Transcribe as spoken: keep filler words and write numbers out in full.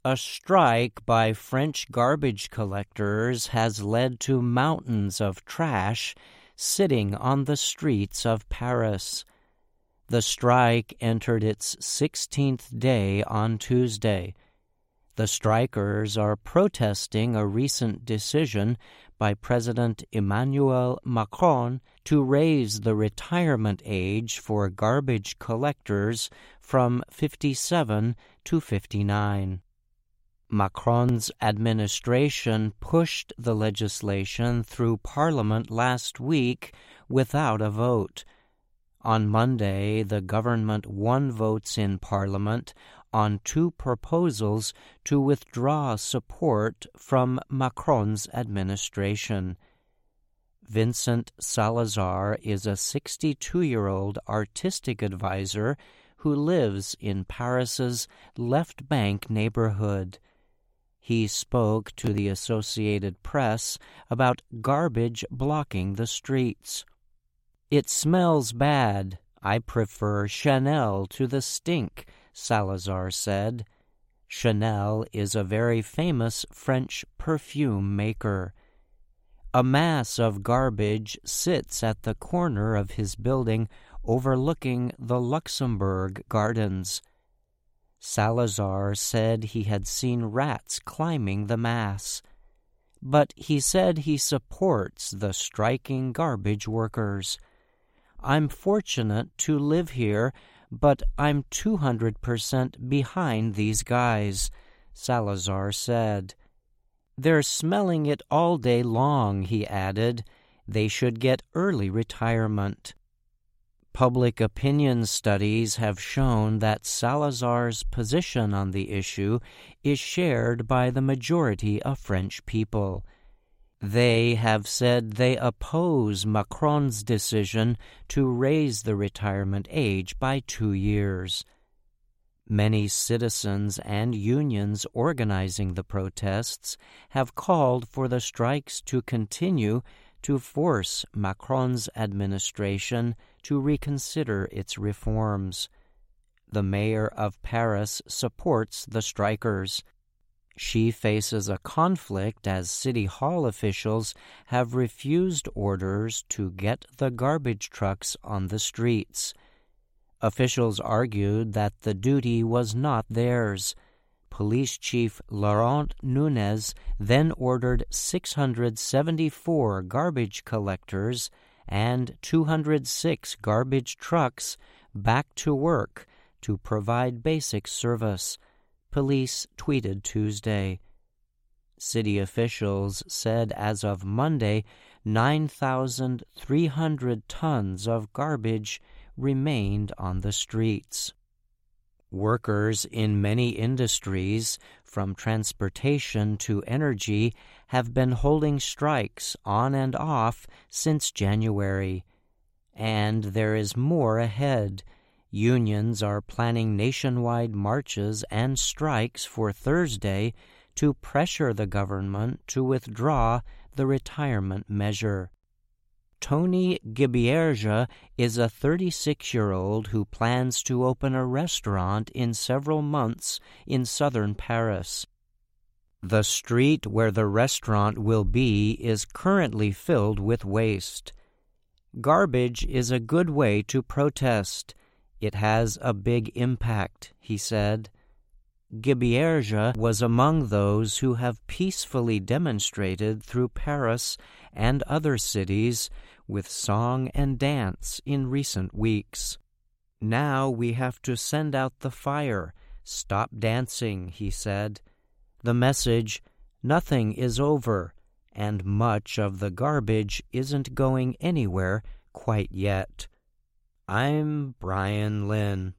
A strike by French garbage collectors has led to mountains of trash sitting on the streets of Paris. The strike entered its sixteenth day on Tuesday. The strikers are protesting a recent decision by President Emmanuel Macron to raise the retirement age for garbage collectors from fifty-seven to fifty-nine. Macron's administration pushed the legislation through Parliament last week without a vote. On Monday, the government won votes in Parliament on two proposals to withdraw support from Macron's administration. Vincent Salazar is a sixty-two-year-old artistic advisor who lives in Paris's Left Bank neighborhood. He spoke to the Associated Press about garbage blocking the streets. "It smells bad. I prefer Chanel to the stink," Salazar said. Chanel is a very famous French perfume maker. A mass of garbage sits at the corner of his building overlooking the Luxembourg Gardens. Salazar said he had seen rats climbing the mass, but he said he supports the striking garbage workers. "I'm fortunate to live here, but I'm two hundred percent behind these guys," Salazar said. "They're smelling it all day long," he added. "They should get early retirement." Public opinion studies have shown that Salazar's position on the issue is shared by the majority of French people. They have said they oppose Macron's decision to raise the retirement age by two years. Many citizens and unions organizing the protests have called for the strikes to continue to force Macron's administration to reconsider its reforms. The mayor of Paris supports the strikers. She faces a conflict as City Hall officials have refused orders to get the garbage trucks on the streets. Officials argued that the duty was not theirs. Police Chief Laurent Nunez then ordered six hundred seventy-four garbage collectors and two hundred six garbage trucks back to work to provide basic service, police tweeted Tuesday. City officials said as of Monday, nine thousand three hundred tons of garbage remained on the streets. Workers in many industries, from transportation to energy, have been holding strikes on and off since January. And there is more ahead. Unions are planning nationwide marches and strikes for Thursday to pressure the government to withdraw the retirement measure. Tony Gibierge is a thirty-six-year-old who plans to open a restaurant in several months in southern Paris. The street where the restaurant will be is currently filled with waste. "Garbage is a good way to protest. It has a big impact," he said. Gibierge was among those who have peacefully demonstrated through Paris and other cities with song and dance in recent weeks. "Now we have to send out the fire. Stop dancing," he said. The message, nothing is over, and much of the garbage isn't going anywhere quite yet. I'm Brian Lynn.